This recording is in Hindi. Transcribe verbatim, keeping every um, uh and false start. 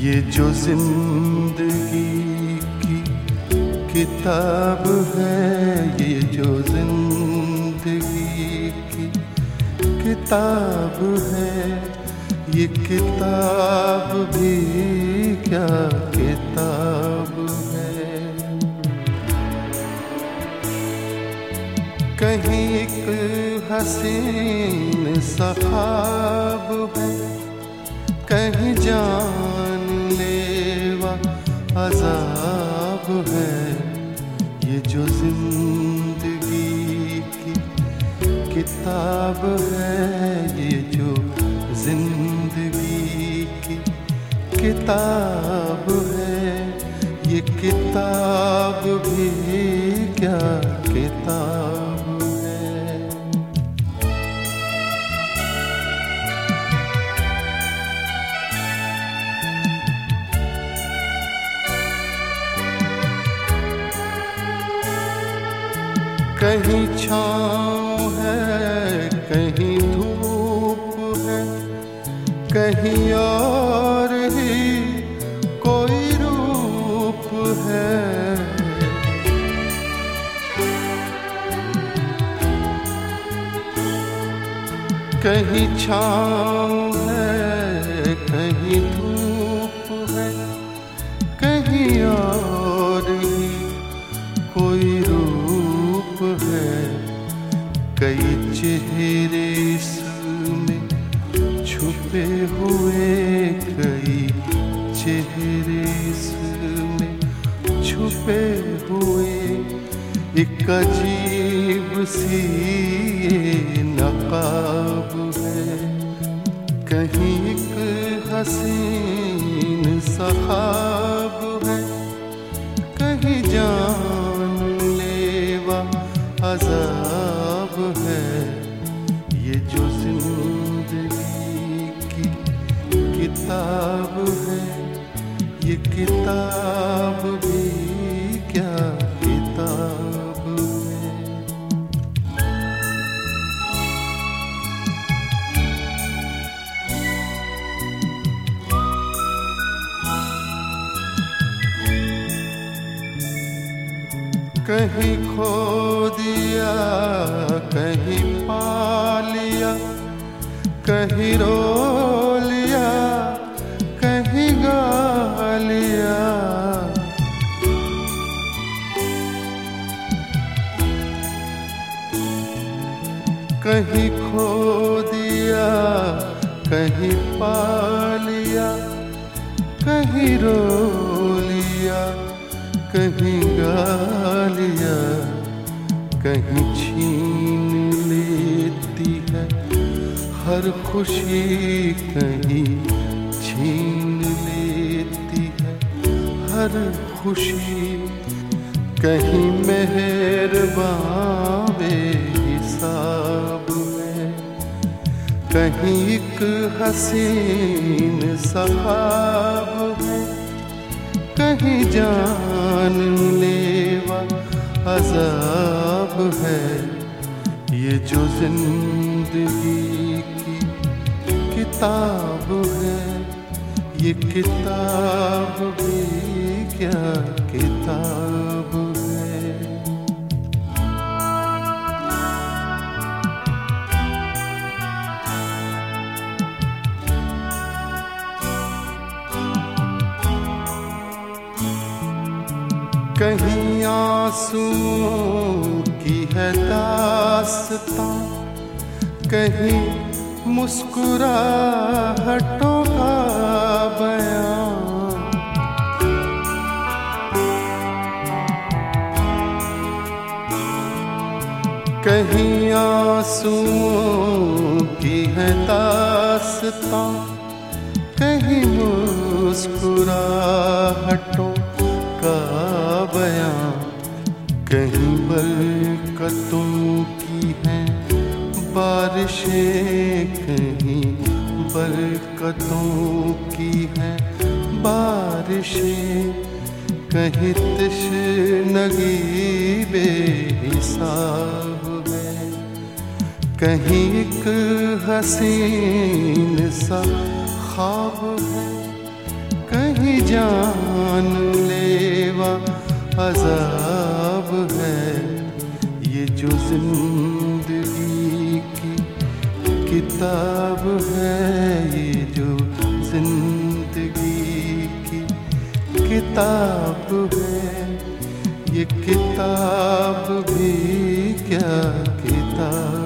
ये जो जिंदगी की किताब है, ये जो जिंदगी की किताब है, ये किताब भी क्या किताब है। कहीं एक हसीन सा ख्वाब है, कहीं जानलेवा अज़ाब है। ये जो जिंदगी की किताब है, ये जो जिंदगी की किताब है, ये किताब भी क्या किताब है। कहीं छाँव है, कहीं धूप है, कहीं और ही कोई रूप है। कहीं छाँव है, कहीं धूप है, कहीं और ही कोई रूप है। कई चेहरे इसमें छुपे हुए, कई चेहरे इसमें छुपे हुए, एक अजीब सी नकाब है। कहीं एक हसीन सा ख्वाब है, कहीं जानलेवा अज़ाब है। ये जो जिंदगी की किताब है, ये किताब भी क्या किताब है। कहीं खो दिया, कहीं पा लिया, कहीं रो लिया, कहीं गा लिया। कहीं खो दिया, कहीं पा लिया, कहीं रो लिया, कहीं गा लिया। कहीं छीन लेती है हर खुशी, कहीं छीन लेती है हर खुशी। कहीं मेहरबान बेहिसाब है, कहीं एक हसीन सा ख्वाब है, कहीं जानलेवा अज़ाब है। ये जो जिंदगी की किताब है, ये किताब भी क्या किताब है। कहीं आंसुओं की है दास्तां, कहीं मुस्कुराहटों का बयां। कहीं आंसुओं की है दास्तां, कहीं मुस्कुराहटों का बयां। कहीं बरकतों की हैं बारिशें, कहीं बरकतों की हैं बारिशें, कहीं तशनगी बेहिसाब है, कहीं एक हसीन सा ख्वाब है, कहीं जान लेवा अजाब है ये जो जिंदगी की किताब है, ये जो जिंदगी की किताब है। ये किताब भी क्या किताब